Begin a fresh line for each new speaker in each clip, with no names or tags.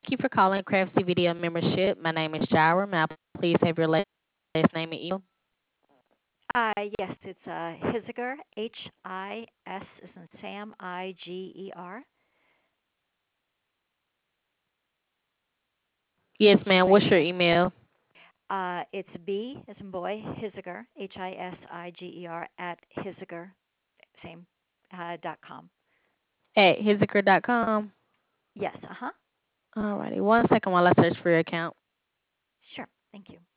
Thank you for calling Craftsy Video Membership. My name is Jira. May I please have your last name and email?
Yes, it's Hiziger, His as in Sam, Iger.
Yes, ma'am.
My
What's your
email.
email?
It's B as in boy, Hiziger, Hisiger at Hiziger, same, .com.
At hiziker.com.
Yes,
Alrighty. One second while I search for your account.
sure. Thank you.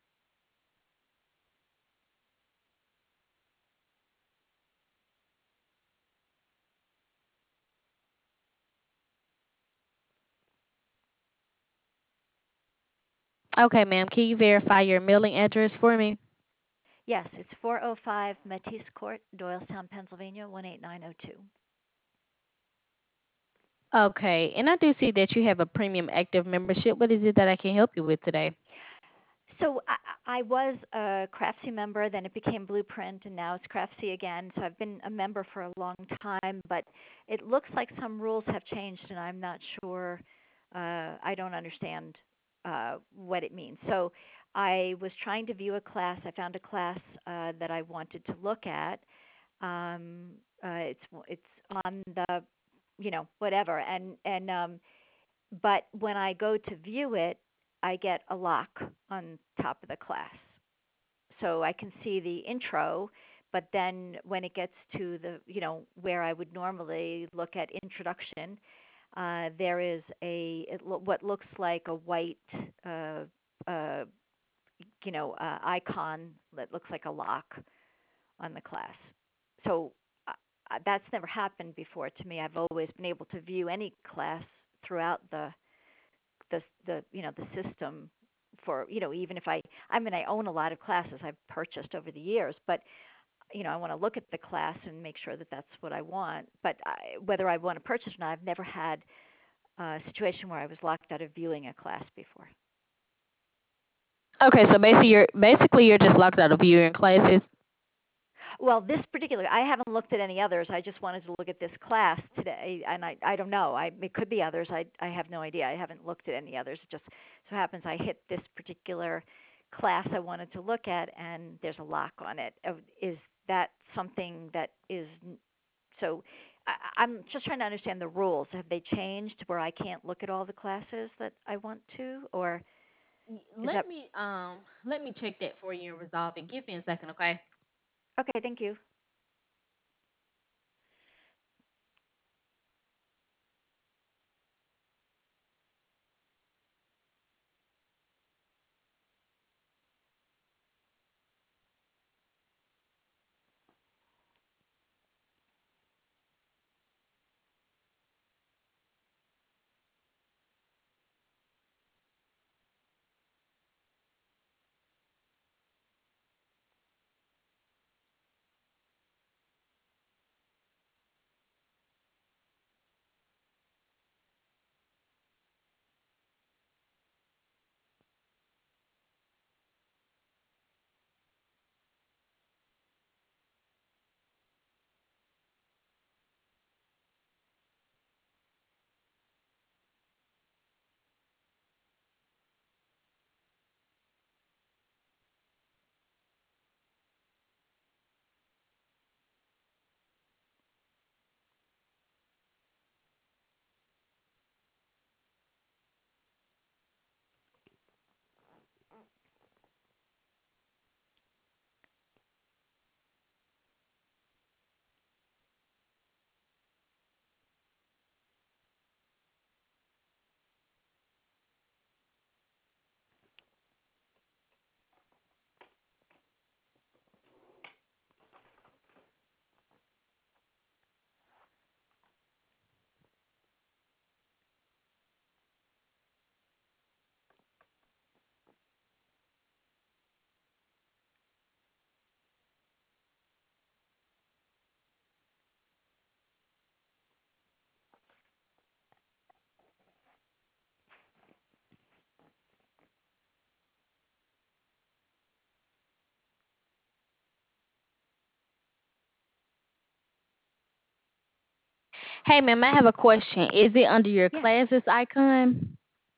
Okay, ma'am. Can you verify your mailing address for me?
Yes, it's 405 Matisse Court, Doylestown, Pennsylvania, 18902.
Okay. And I do see that you have a premium active membership. What is it that I can help you with today?
So I was a Craftsy member, then it became Blueprint, and now it's Craftsy again. So I've been a member for a long time, but it looks like some rules have changed, and I'm not sure. I don't understand what it means. So I was trying to view a class. I found a class that I wanted to look at. Um, it's on the whatever, and but when I go to view it, I get a lock on top of the class. So I can see the intro, but then when it gets to where I would normally look at introduction, there is what looks like a white uh, uh, icon that looks like a lock on the class. So that's never happened before to me. I've always been able to view any class throughout the system for even if I own a lot of classes I've purchased over the years, but I want to look at the class and make sure that that's what I want. But whether I want to purchase or not, I've never had a situation where I was locked out of viewing a class before.
Okay, so basically you're just locked out of viewing classes.
Well, this particular, I haven't looked at any others. I just wanted to look at this class today, and I don't know. It could be others. I have no idea. I haven't looked at any others. It just so happens I hit this particular class I wanted to look at, and there's a lock on it. Is that something that is so? I'm just trying to understand the rules. Have they changed where I can't look at all the classes that I want to, or is that
Let me check that for you and resolve it. Give me a second, okay?
okay? Thank you.
Hey, ma'am, I have a question. Is it under your
Yeah.
classes icon?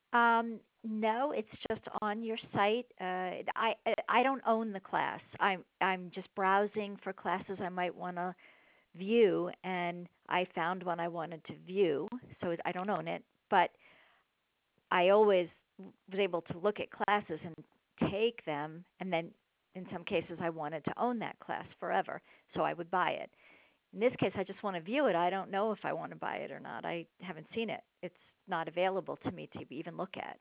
No, it's just on your site. I don't own the class. I'm just browsing for classes I might want to view, and I found one I wanted to view. So I don't own it, but I always was able to look at classes and take them, and then in some cases I wanted to own that class forever, so I would buy it. In this case, I just want to view it. I don't know if I want to buy it or not. I haven't seen it. It's not available to me to even look at.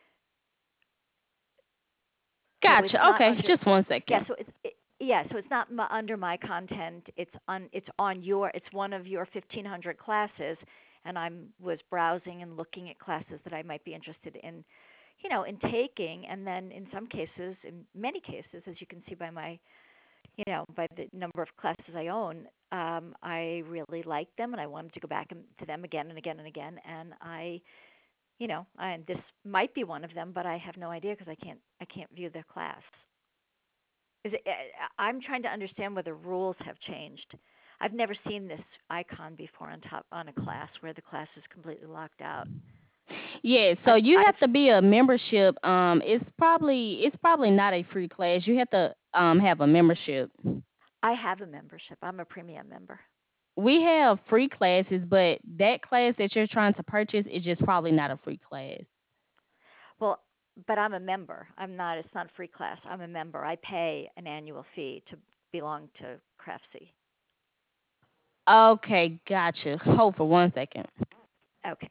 So it's
Gotcha.
not
Okay,
under.
just one
Yeah,
second.
so yeah, so it's not under my content. It's on your. It's one of your 1,500 classes, and I'm was browsing and looking at classes that I might be interested in, in taking. And then in some cases, in many cases, as you can see by my, by the number of classes I own, I really liked them, and I wanted to go back to them again and again and again. And and this might be one of them, but I have no idea because I can't view the class. I'm trying to understand whether rules have changed. I've never seen this icon before on top on a class where the class is completely locked out.
Yeah, so
I've
you
I've
have to be a membership. It's probably not a free class. You have to have a membership.
I have a membership. I'm a premium member.
We have free classes, but that class that you're trying to purchase is just probably not a free class.
Well, but I'm a member. I'm not. It's not a free class. I'm a member. I pay an annual fee to belong to Craftsy.
Okay, gotcha. Hold for one second.
Okay.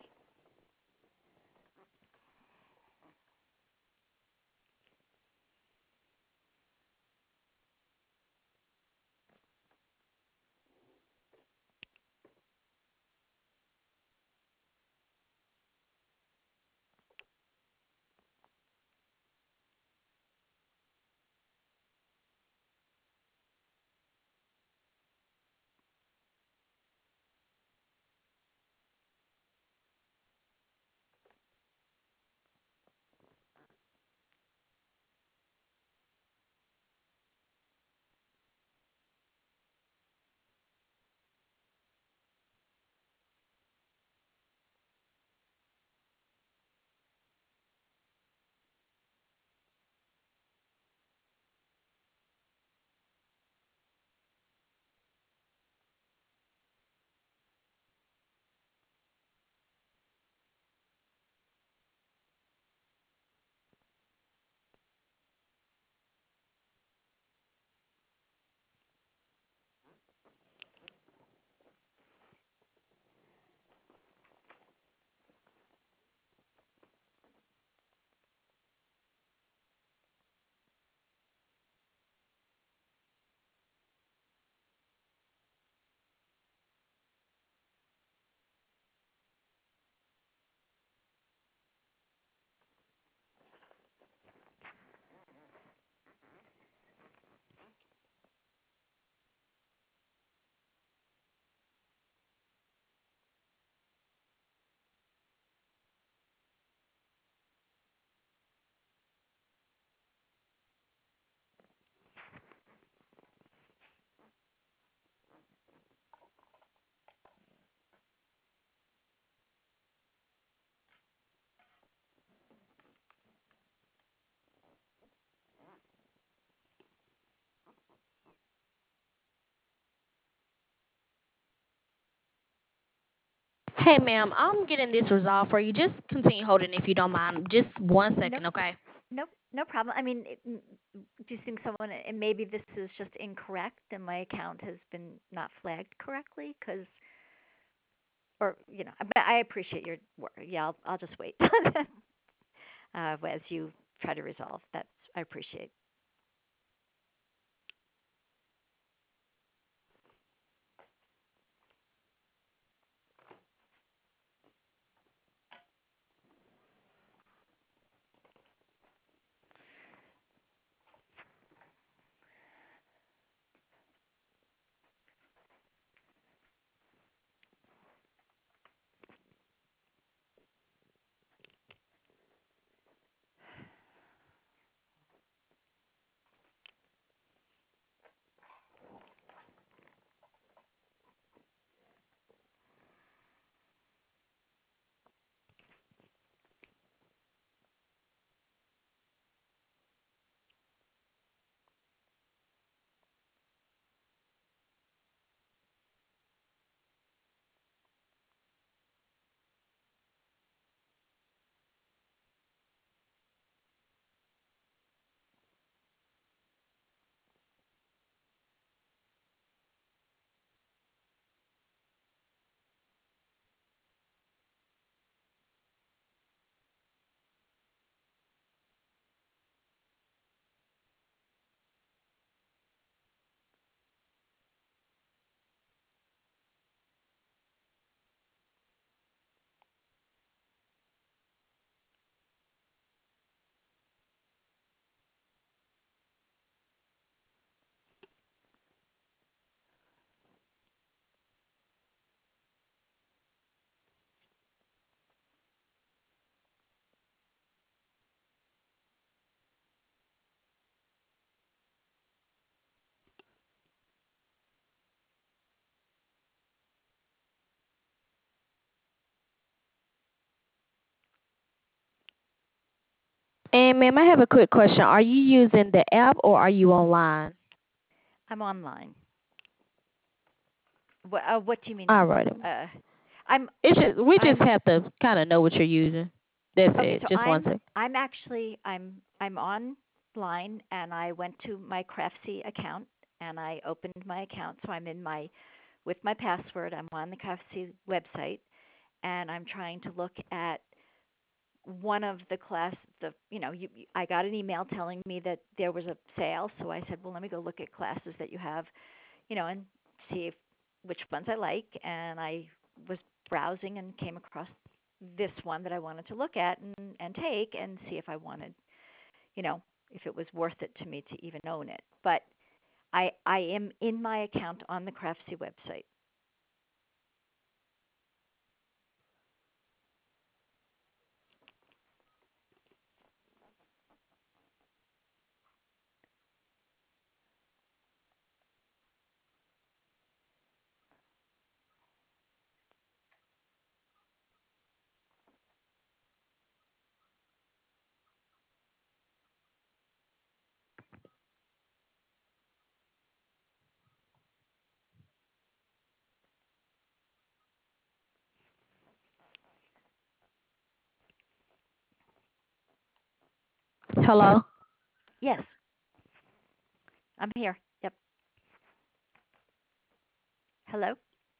Hey, ma'am, I'm getting this resolved for you. Just continue holding if you don't mind. Just one
No,
second, okay?
no problem. I mean, do you think someone and maybe this is just incorrect and my account has been not flagged correctly? Because or but I appreciate your work. Yeah, I'll just wait as you try to resolve. That's I appreciate.
And ma'am, I have a quick question. Are you using the app or are you online?
I'm online. What do you mean?
All right.
Uh, I'm
It's just we just
I'm
have to kind of know what you're using. That's
okay.
it.
So
Just one sec.
I'm actually I'm online, and I went to my Craftsy account and I opened my account. So I'm in my with my password. I'm on the Craftsy website, and I'm trying to look at one of the class. I got an email telling me that there was a sale, so I said, well, let me go look at classes that you have, and see which ones I like. And I was browsing and came across this one that I wanted to look at and take and see if I wanted, you know, if it was worth it to me to even own it. But I am in my account on the Craftsy website.
Hello.
Yes, I'm here. Yep. Hello.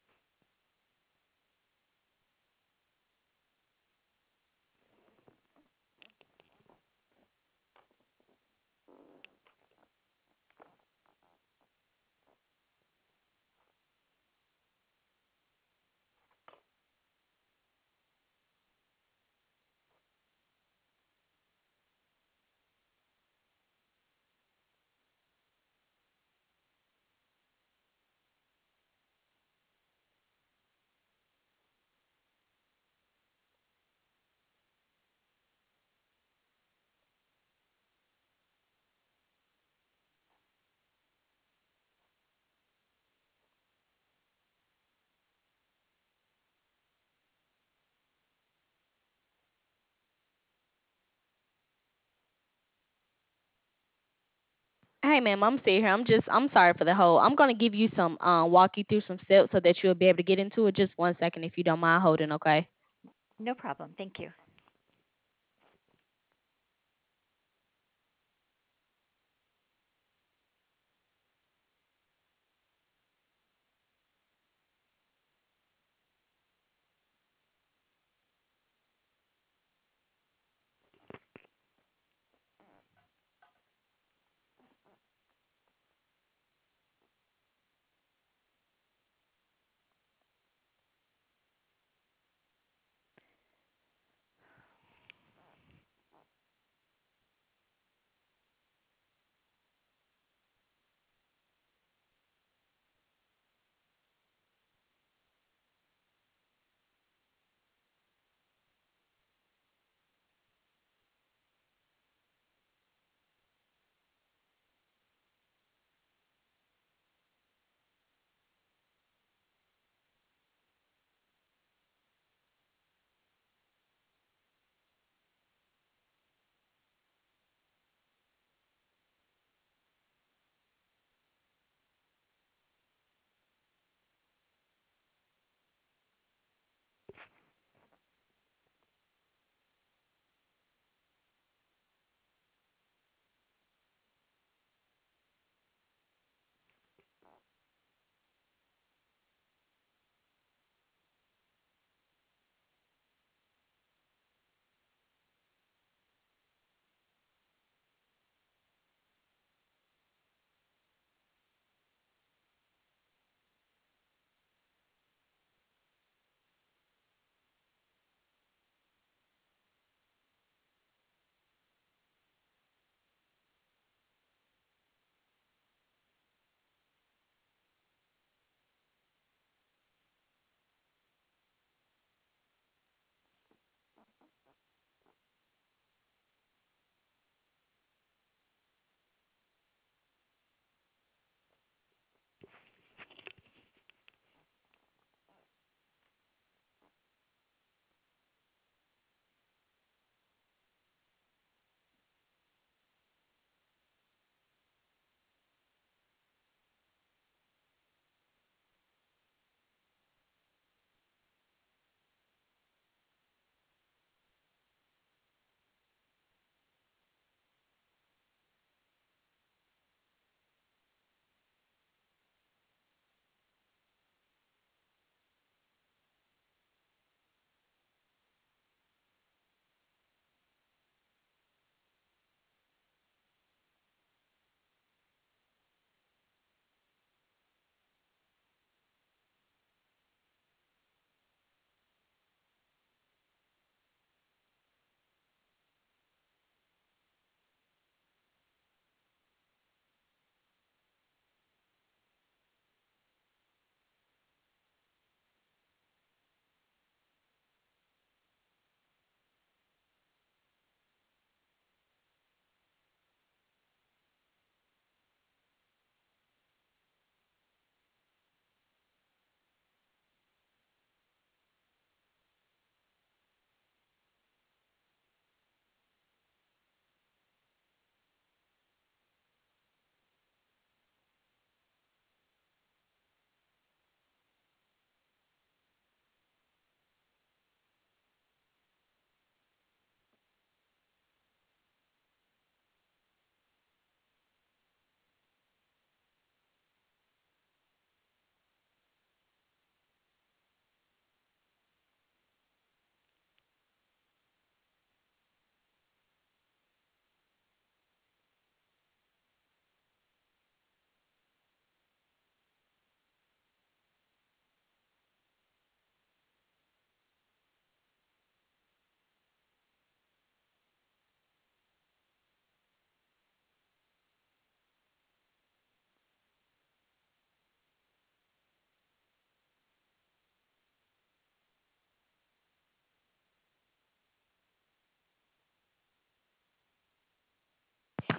Hey ma'am, I'm still here. I'm sorry for the hold. I'm gonna give you some walk you through some steps so that you'll be able to get into it. Just one second if you don't mind holding, okay?
No problem. Thank you.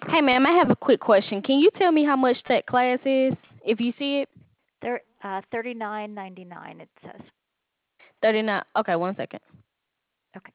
Hey, ma'am, I have a quick question. Can you tell me how much that class is, if you see it?
They're 39.99 it says.
39. Okay, one second.
Okay.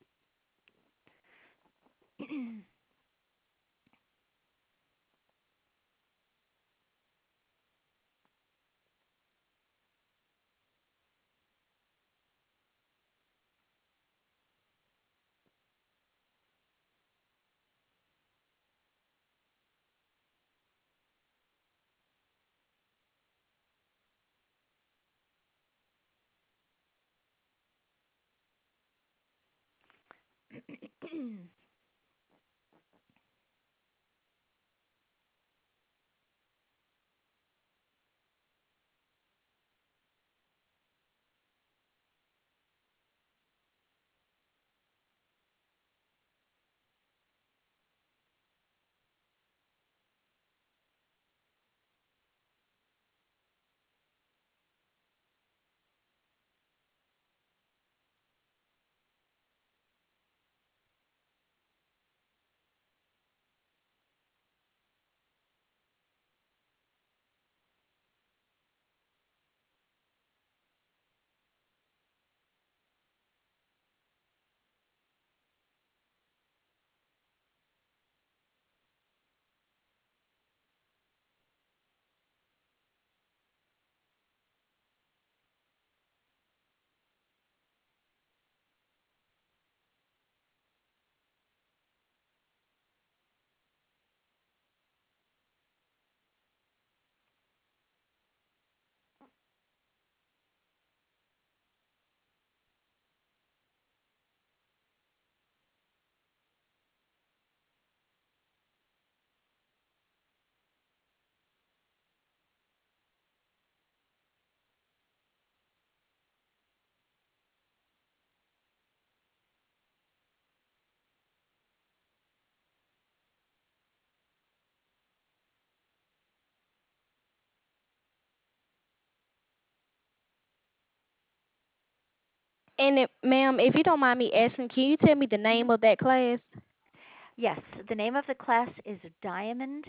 And ma'am, if you don't mind me asking, can you tell me the
Mhm.
name of that class?
Yes, the name of the class is Diamond,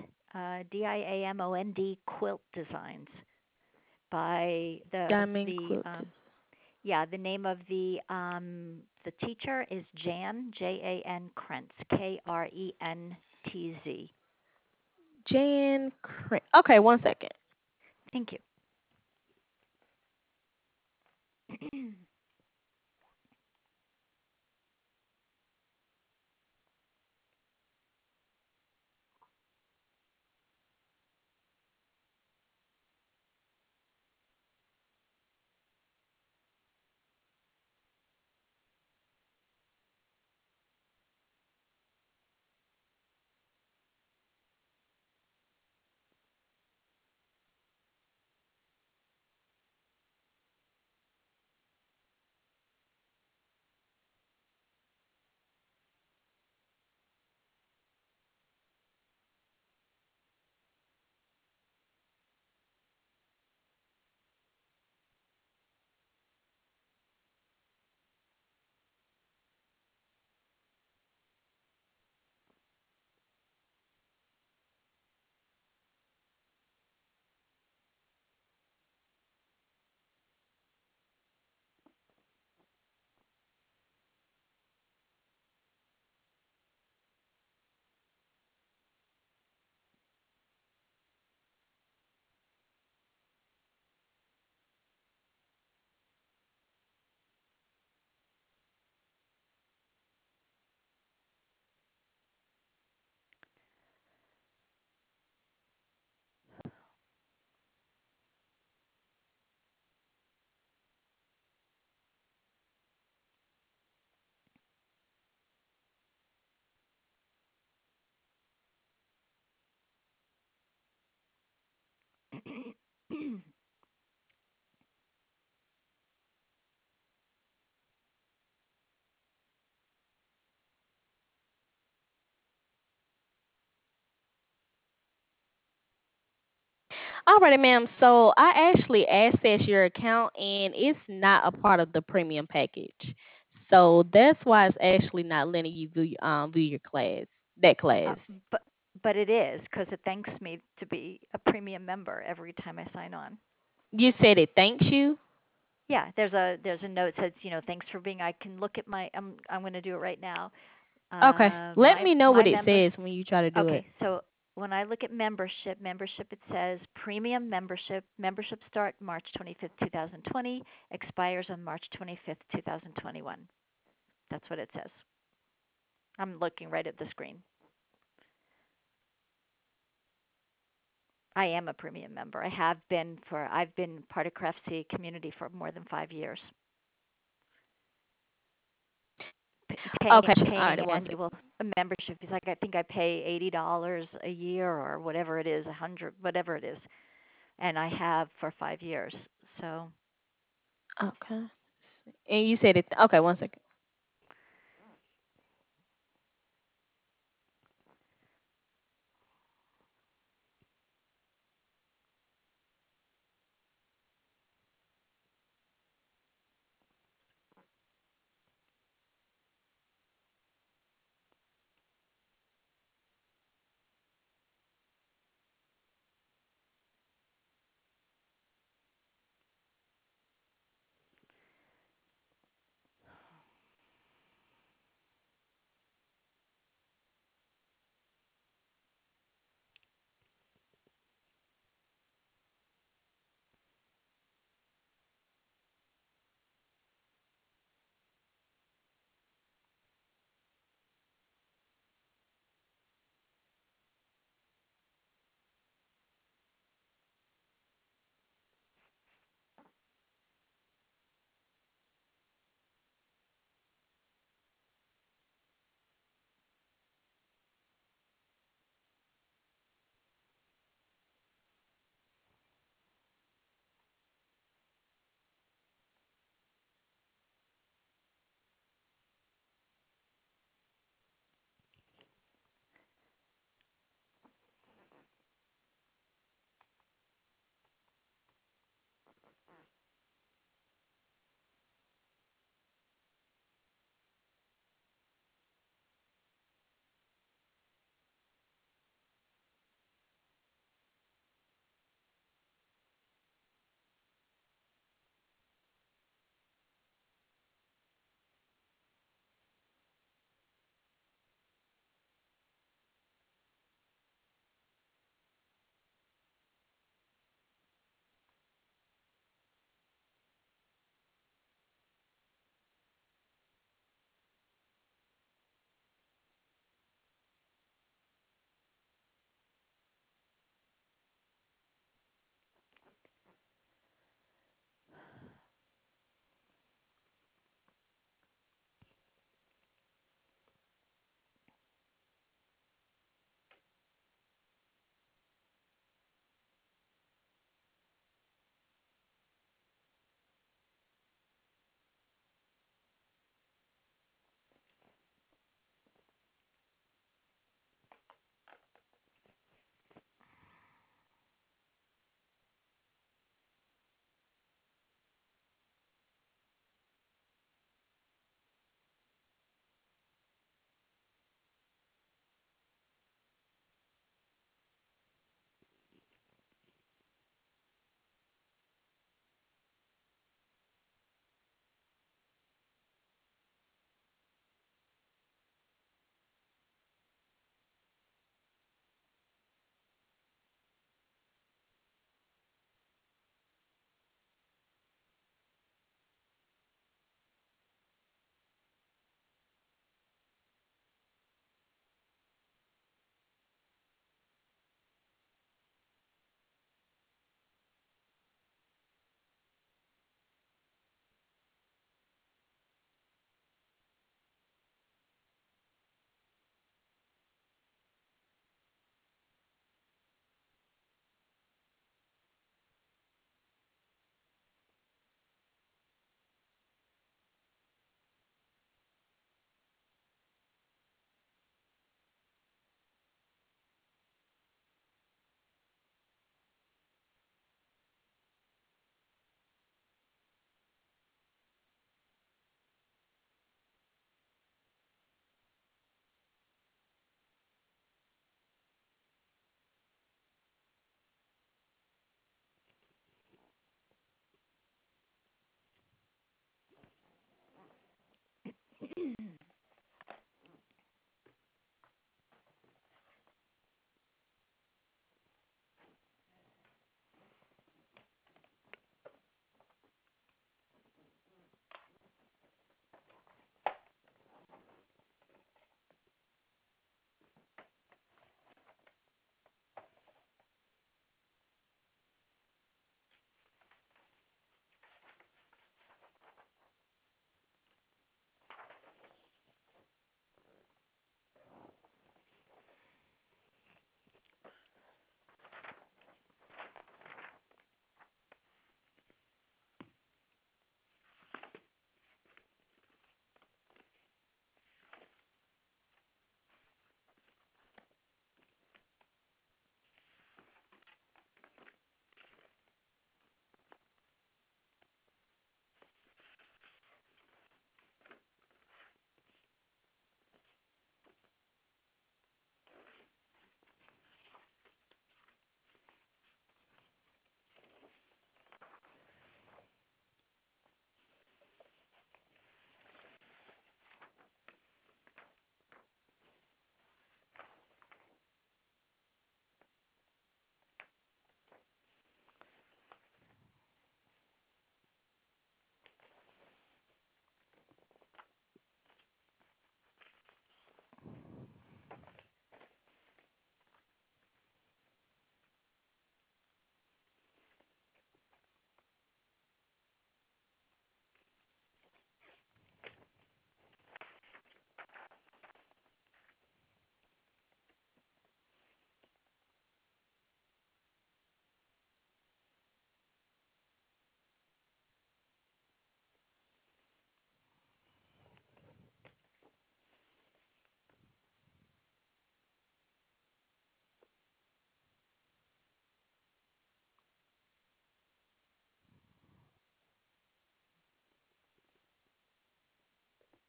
Diamond Quilt Designs by
Diamond quilters.
the name of the teacher is Jan Krentz, Krentz.
Okay, one second.
Thank you.
Alrighty, ma'am. So I actually accessed your account and it's not a part of the premium package. So that's why it's actually not letting you view your class. That
Uh,
class.
but but it is because it thanks me to be a premium member every time I sign on.
You said it thanks you?
Yeah, there's a note that says, thanks for being. I can look at my. I'm going to do it right now.
Okay. Let
My
me know
my
what it
members.
says when you try to do it.
Okay, so when I look at membership it says premium membership. Membership start March 25th, 2020, expires on March 25th, 2021. That's what it says. I'm looking right at the screen. I am a premium member. I've been part of Craftsy community for more than 5 years.
Okay. All
Paying
right, one second.
annual membership fees. Like I think I pay $80 a year or whatever it is, 100, whatever it is, and I have for 5 years. So
Okay. And you said it. Okay, one second.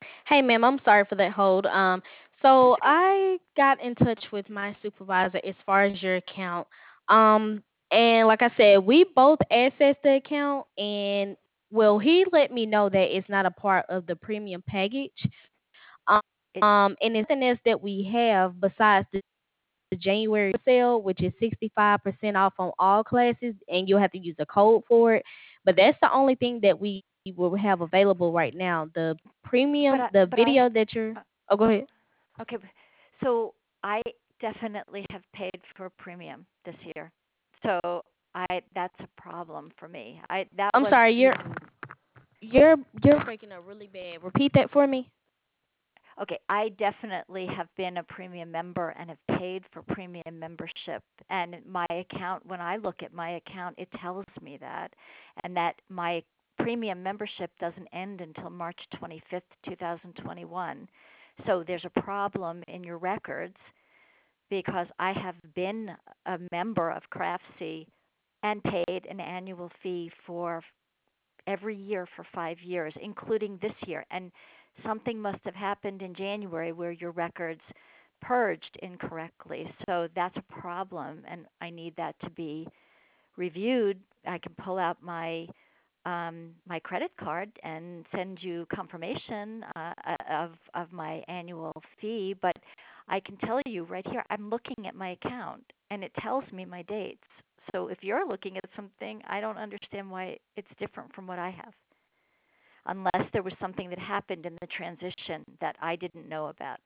Hey, ma'am, I'm sorry for that hold.
That's
So
okay.
I got in touch with my supervisor as far as your account. Um, and like I said, we both accessed the account, and well, he let me know that it's not a part of the premium package.
It,
And it's something else that we have besides the January sale, which is 65% off on all classes, and you'll have to use a code for it. But that's the only thing that we will have available right now. The premium, the
but I,
video that you're.
uh,
Oh, go ahead.
okay. So I definitely have paid for premium this year. So that's a problem for me. That
I'm
was
sorry,
even
you're breaking up really bad. Repeat that for me.
okay. I definitely have been a premium member and have paid for premium membership. And my account, when I look at my account, it tells me that, and that my premium membership doesn't end until March 25th, 2021. So there's a problem in your records because I have been a member of CraftSea and paid an annual fee for every year for 5 years, including this year. And something must have happened in January where your records purged incorrectly. So that's a problem, and I need that to be reviewed. I can pull out my credit card and send you confirmation of my annual fee, but I can tell you right here, I'm looking at my account and it tells me my dates. So if you're looking at something, I don't understand why it's different from what I have, unless there was something that happened in the transition that I didn't know about.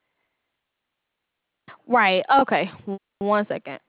Right. Okay. One second.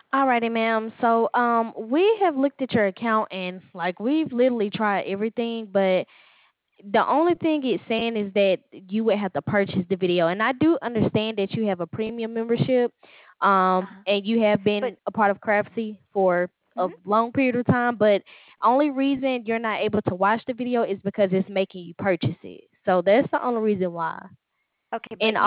Alrighty, ma'am. So, we have looked at your account and like we've literally tried everything, but the only thing it's saying is that you would have to purchase the video. And I do understand that you have a premium membership,
Uh-huh.
and you have
But
been a part of Craftsy for a
mhm.
long period of time, but only reason you're not able to watch the video is because it's making you purchase it. So that's the only reason why.
Okay, but
And